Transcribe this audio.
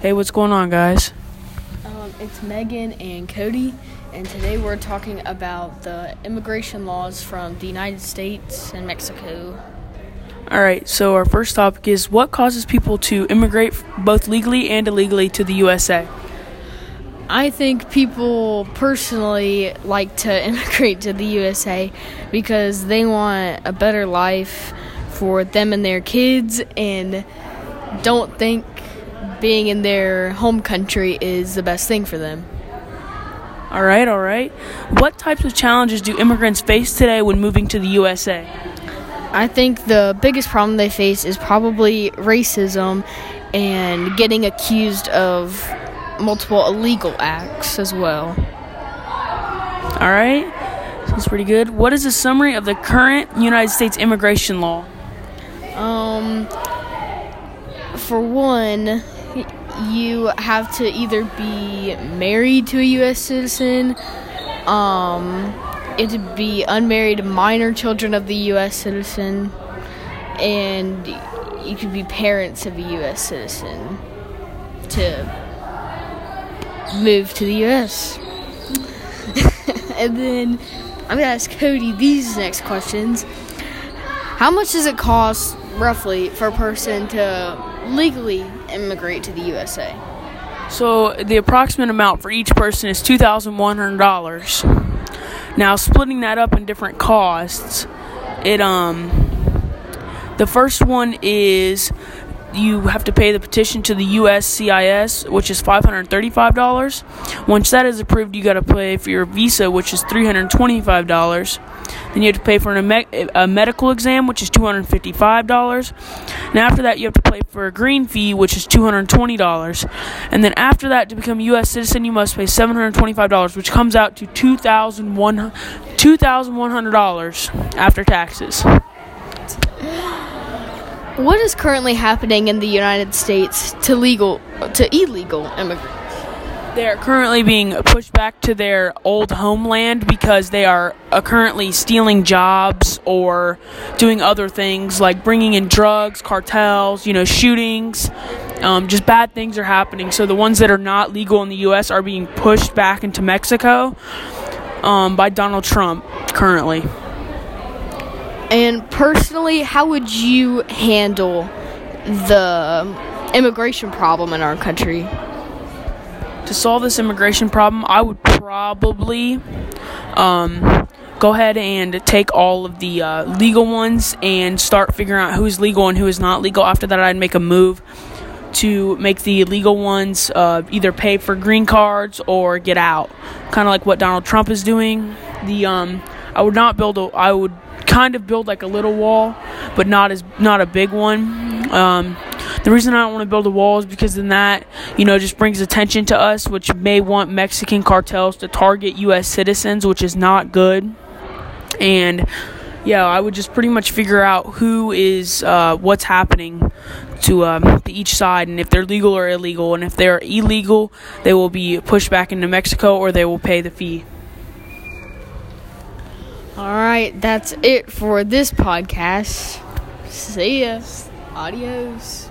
Hey, what's going on, guys? It's Megan and Cody, and today we're talking about the immigration laws from the United States and Mexico. All right, so our first topic is what causes people to immigrate both legally and illegally to the USA? I think people personally like to immigrate to the USA because they want a better life for them and their kids and don't think being in their home country is the best thing for them. All right. What types of challenges do immigrants face today when moving to the USA? I think the biggest problem they face is probably racism and getting accused of multiple illegal acts as well. All right. Sounds pretty good. What is a summary of the current United States immigration law? For one, you have to either be married to a U.S. citizen, it would be unmarried minor children of the U.S. citizen, and you could be parents of a U.S. citizen to move to the U.S. And then I'm going to ask Cody these next questions. How much does it cost, roughly, for a person to legally immigrate to the USA? So the approximate amount for each person is $2,100. Now, splitting that up in different costs, the first one is you have to pay the petition to the USCIS, which is $535. Once that is approved, you got to pay for your visa, which is $325. Then you have to pay for a medical exam, which is $255. And after that, you have to pay for a green fee, which is $220. And then after that, to become a U.S. citizen, you must pay $725, which comes out to $2,100 after taxes. What is currently happening in the United States to illegal immigrants? They are currently being pushed back to their old homeland because they are currently stealing jobs or doing other things like bringing in drugs, cartels, shootings. Just bad things are happening. So the ones that are not legal in the U.S. are being pushed back into Mexico by Donald Trump currently. And personally, how would you handle the immigration problem in our country? To solve this immigration problem, I would probably go ahead and take all of the legal ones and start figuring out who's legal and who is not legal. After that, I'd make a move to make the illegal ones either pay for green cards or get out, kind of like what Donald Trump is doing. I would kind of build like a little wall, but not a big one. The reason I don't want to build a wall is because then that, just brings attention to us, which may want Mexican cartels to target U.S. citizens, which is not good. And, I would just pretty much figure out who is, what's happening to each side, and if they're legal or illegal. And if they're illegal, they will be pushed back into Mexico or they will pay the fee. All right, that's it for this podcast. See ya. Adios.